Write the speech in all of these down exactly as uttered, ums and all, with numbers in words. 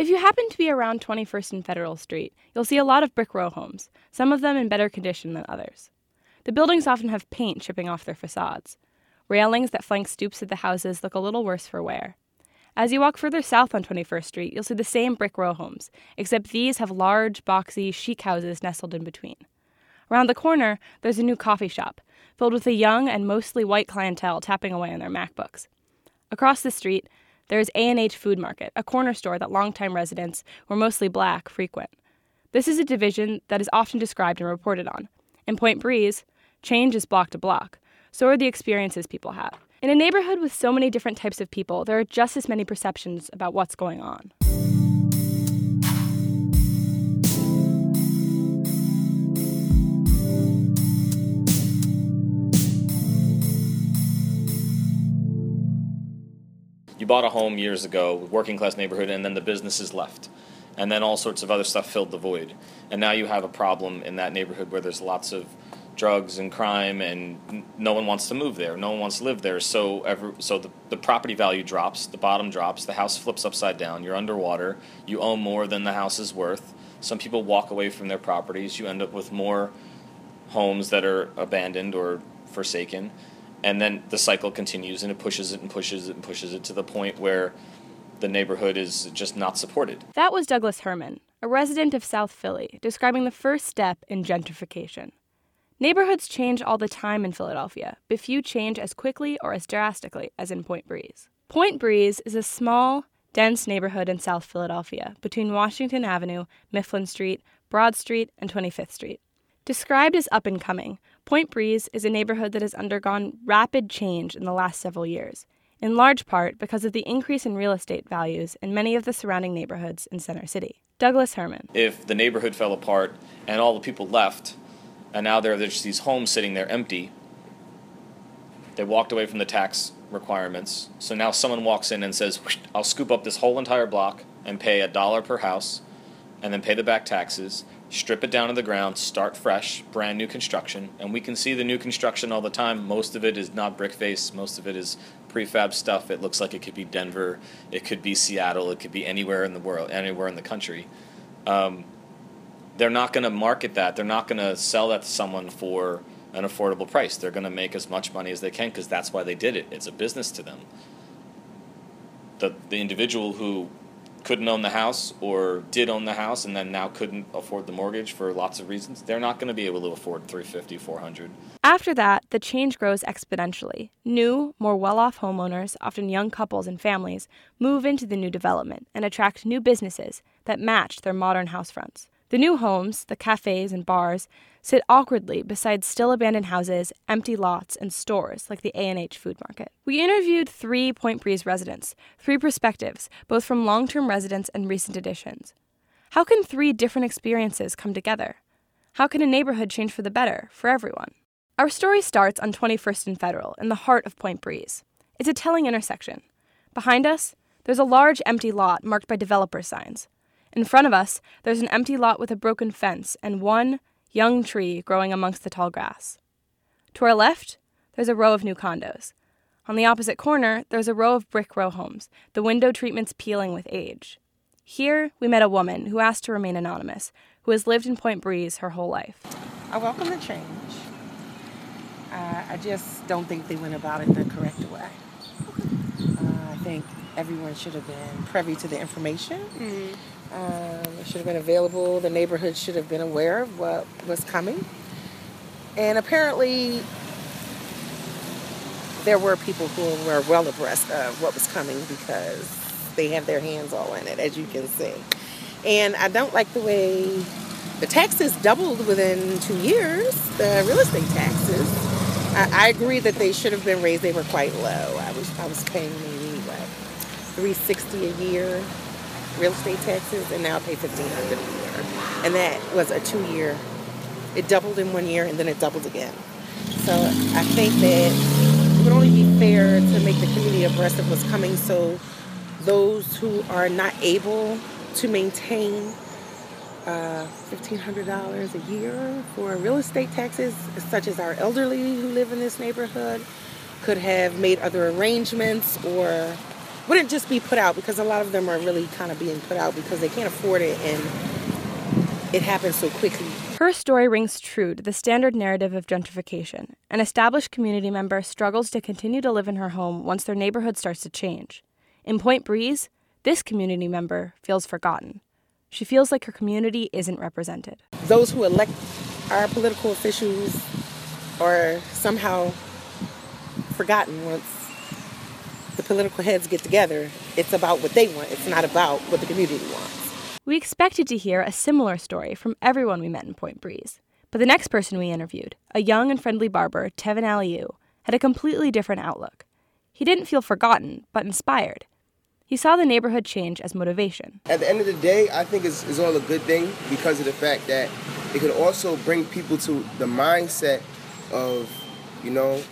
you happen to be around twenty-first and Federal Street, you'll see a lot of brick row homes, some of them in better condition than others. The buildings often have paint chipping off their facades. Railings that flank stoops of the houses look a little worse for wear. As you walk further south on twenty-first Street, you'll see the same brick row homes, except these have large, boxy, chic houses nestled in between. Around the corner, there's a new coffee shop, filled with a young and mostly white clientele tapping away on their MacBooks. Across the street, there is A and H Food Market, a corner store that longtime residents, who are mostly black, frequent. This is a division that is often described and reported on. In Point Breeze, change is block to block. So are the experiences people have. In a neighborhood with so many different types of people, there are just as many perceptions about what's going on. You bought a home years ago, working class neighborhood, and then the businesses left. And then all sorts of other stuff filled the void. And now you have a problem in that neighborhood where there's lots of drugs and crime, and no one wants to move there. No one wants to live there. So every, so the, the property value drops, the bottom drops, the house flips upside down, you're underwater, you owe more than the house is worth. Some people walk away from their properties. You end up with more homes that are abandoned or forsaken. And then the cycle continues, and it pushes it and pushes it and pushes it to the point where the neighborhood is just not supported. That was Douglas Herman, a resident of South Philly, describing the first step in gentrification. Neighborhoods change all the time in Philadelphia, but few change as quickly or as drastically as in Point Breeze. Point Breeze is a small, dense neighborhood in South Philadelphia between Washington Avenue, Mifflin Street, Broad Street, and twenty-fifth Street. Described as up-and-coming, Point Breeze is a neighborhood that has undergone rapid change in the last several years, in large part because of the increase in real estate values in many of the surrounding neighborhoods in Center City. Douglas Herman. If the neighborhood fell apart and all the people left, and now there are just these homes sitting there empty, they walked away from the tax requirements, so now someone walks in and says, I'll scoop up this whole entire block and pay a dollar per house, and then pay the back taxes, strip it down to the ground, start fresh, brand new construction, and we can see the new construction all the time. Most of it is not brick face, most of it is prefab stuff. It looks like it could be Denver, it could be Seattle, it could be anywhere in the world, anywhere in the country. Um, they're not going to market that. They're not going to sell that to someone for an affordable price. They're going to make as much money as they can because that's why they did it. It's a business to them. The the individual who couldn't own the house or did own the house and then now couldn't afford the mortgage for lots of reasons, they're not going to be able to afford three hundred fifty dollars, four hundred dollars. After that, the change grows exponentially. New, more well-off homeowners, often young couples and families, move into the new development and attract new businesses that match their modern house fronts. The new homes, the cafes and bars, sit awkwardly beside still abandoned houses, empty lots, and stores like the A and H Food Market. We interviewed three Point Breeze residents, three perspectives, both from long-term residents and recent additions. How can three different experiences come together? How can a neighborhood change for the better, for everyone? Our story starts on twenty-first and Federal, in the heart of Point Breeze. It's a telling intersection. Behind us, there's a large empty lot marked by developer signs. In front of us, there's an empty lot with a broken fence and one young tree growing amongst the tall grass. To our left, there's a row of new condos. On the opposite corner, there's a row of brick row homes, the window treatments peeling with age. Here, we met a woman who asked to remain anonymous, who has lived in Point Breeze her whole life. I welcome the change. Uh, I just don't think they went about it the correct way. Uh, I think everyone should have been privy to the information. Mm-hmm. Um, it should have been available. The neighborhood should have been aware of what was coming. And apparently, there were people who were well abreast of what was coming because they have their hands all in it, as you can see. And I don't like the way the taxes doubled within two years, the real estate taxes. I, I agree that they should have been raised. They were quite low. I was I was paying maybe, what, three hundred sixty dollars a year real estate taxes, and now I pay fifteen hundred dollars a year. And that was a two-year. It doubled in one year, and then it doubled again. So I think that it would only be fair to make the community abreast of what's coming so those who are not able to maintain uh, fifteen hundred dollars a year for real estate taxes, such as our elderly who live in this neighborhood, could have made other arrangements or wouldn't just be put out, because a lot of them are really kind of being put out because they can't afford it and it happens so quickly. Her story rings true to the standard narrative of gentrification. An established community member struggles to continue to live in her home once their neighborhood starts to change. In Point Breeze, this community member feels forgotten. She feels like her community isn't represented. Those who elect our political officials are somehow forgotten once the political heads get together. It's about what they want. It's not about what the community wants. We expected to hear a similar story from everyone we met in Point Breeze. But the next person we interviewed, a young and friendly barber, Tevin Aliou, had a completely different outlook. He didn't feel forgotten, but inspired. He saw the neighborhood change as motivation. At the end of the day, I think it's, it's all a good thing because of the fact that it could also bring people to the mindset of, you know,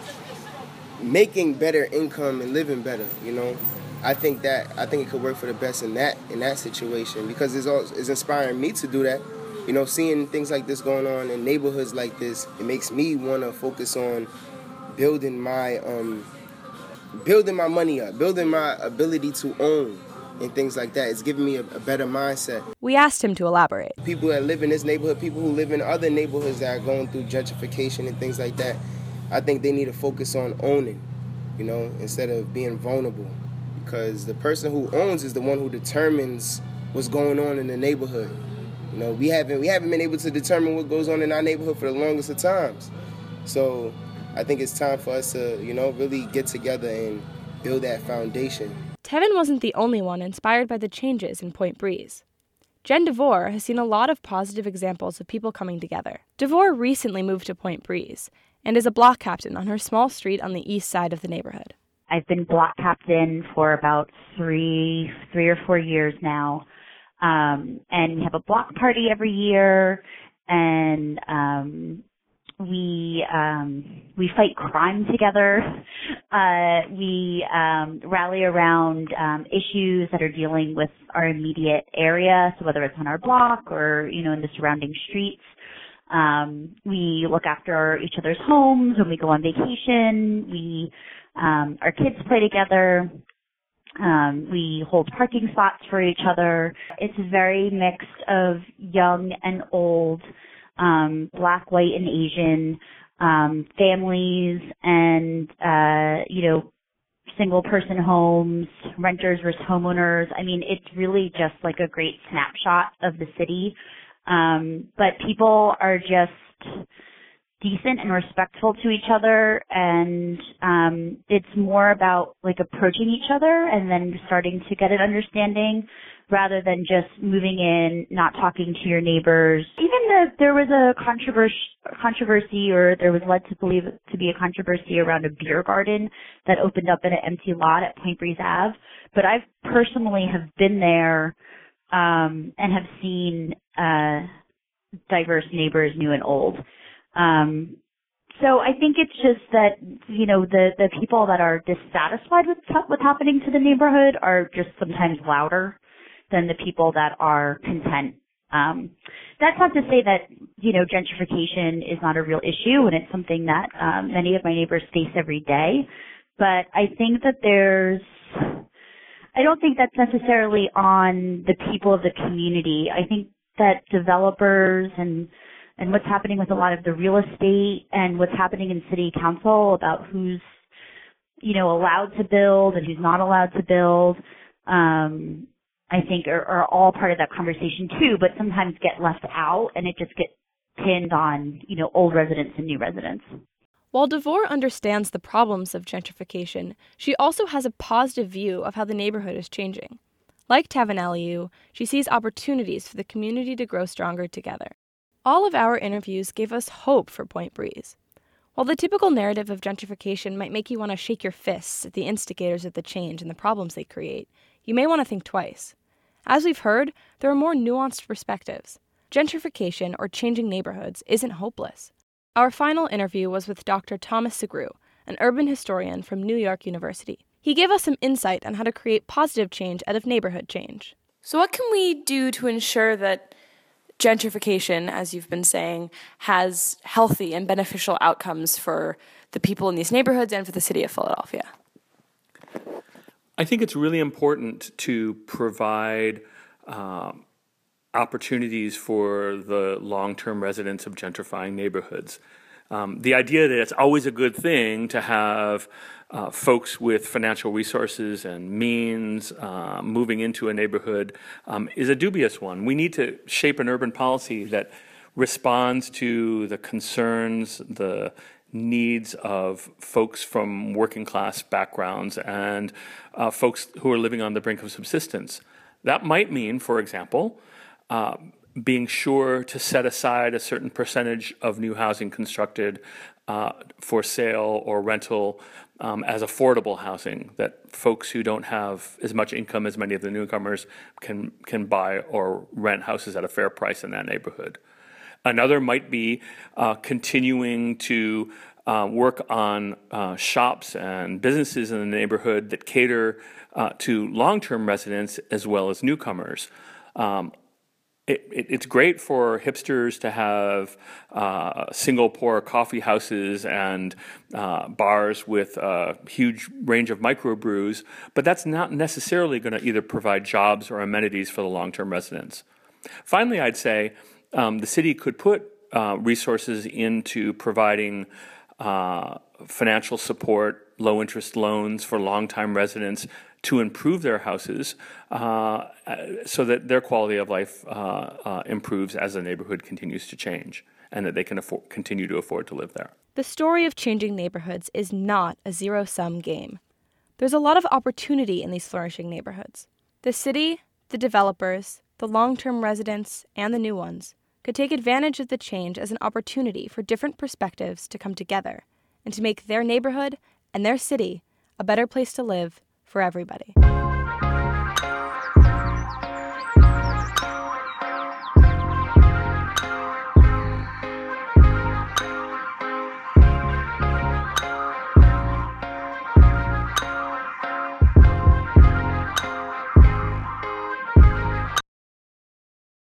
making better income and living better, you know. I think that I think it could work for the best in that in that situation because it's, all, it's inspiring me to do that. You know, seeing things like this going on in neighborhoods like this, it makes me want to focus on building my um, building my money up, building my ability to own and things like that. It's giving me a, a better mindset. We asked him to elaborate. People that live in this neighborhood, people who live in other neighborhoods that are going through gentrification and things like that, I think they need to focus on owning, you know, instead of being vulnerable. Because the person who owns is the one who determines what's going on in the neighborhood. You know, we haven't we haven't been able to determine what goes on in our neighborhood for the longest of times. So I think it's time for us to, you know, really get together and build that foundation. Tevin wasn't the only one inspired by the changes in Point Breeze. Jen DeVore has seen a lot of positive examples of people coming together. DeVore recently moved to Point Breeze and is a block captain on her small street on the east side of the neighborhood. I've been block captain for about three, three or four years now. Um, and we have a block party every year, and um, we um, we fight crime together. Uh, we um, rally around um, issues that are dealing with our immediate area, so whether it's on our block or, you know, in the surrounding streets. Um, we look after each other's homes when we go on vacation. We Um, our kids play together. Um, we hold parking spots for each other. It's very mixed of young and old, um, black, white, and Asian, um, families and, uh, you know, single-person homes, renters versus homeowners. I mean, it's really just like a great snapshot of the city. Um, but people are just decent and respectful to each other, and um, it's more about like approaching each other and then starting to get an understanding rather than just moving in, not talking to your neighbors. Even if there was a controversy, controversy or there was led to believe it to be a controversy around a beer garden that opened up in an empty lot at Point Breeze Avenue, but I've personally have been there um, and have seen uh, diverse neighbors, new and old. Um, so I think it's just that, you know, the, the people that are dissatisfied with what's happening to the neighborhood are just sometimes louder than the people that are content. Um, that's not to say that, you know, gentrification is not a real issue, and it's something that um, many of my neighbors face every day. But I think that there's, I don't think that's necessarily on the people of the community. I think that developers and and what's happening with a lot of the real estate and what's happening in city council about who's, you know, allowed to build and who's not allowed to build, um, I think are, are all part of that conversation too, but sometimes get left out and it just gets pinned on, you know, old residents and new residents. While DeVore understands the problems of gentrification, she also has a positive view of how the neighborhood is changing. Like Tevin Aliou, she sees opportunities for the community to grow stronger together. All of our interviews gave us hope for Point Breeze. While the typical narrative of gentrification might make you want to shake your fists at the instigators of the change and the problems they create, you may want to think twice. As we've heard, there are more nuanced perspectives. Gentrification, or changing neighborhoods, isn't hopeless. Our final interview was with Doctor Thomas Sugrue, an urban historian from New York University. He gave us some insight on how to create positive change out of neighborhood change. So what can we do to ensure that gentrification, as you've been saying, has healthy and beneficial outcomes for the people in these neighborhoods and for the city of Philadelphia? I think it's really important to provide um, opportunities for the long-term residents of gentrifying neighborhoods. Um, the idea that it's always a good thing to have uh, folks with financial resources and means uh, moving into a neighborhood um, is a dubious one. We need to shape an urban policy that responds to the concerns, the needs of folks from working class backgrounds and uh, folks who are living on the brink of subsistence. That might mean, for example, uh, being sure to set aside a certain percentage of new housing constructed uh, for sale or rental um, as affordable housing, that folks who don't have as much income as many of the newcomers can can buy or rent houses at a fair price in that neighborhood. Another might be uh, continuing to uh, work on uh, shops and businesses in the neighborhood that cater uh, to long-term residents as well as newcomers. Um, It, it, it's great for hipsters to have uh, single-pour coffee houses and uh, bars with a huge range of microbrews, but that's not necessarily going to either provide jobs or amenities for the long-term residents. Finally, I'd say um, the city could put uh, resources into providing uh, financial support, low-interest loans for long-time residents to improve their houses uh, so that their quality of life uh, uh, improves as the neighborhood continues to change and that they can afford, continue to afford to live there. The story of changing neighborhoods is not a zero-sum game. There's a lot of opportunity in these flourishing neighborhoods. The city, the developers, the long-term residents, and the new ones could take advantage of the change as an opportunity for different perspectives to come together and to make their neighborhood and their city a better place to live for everybody.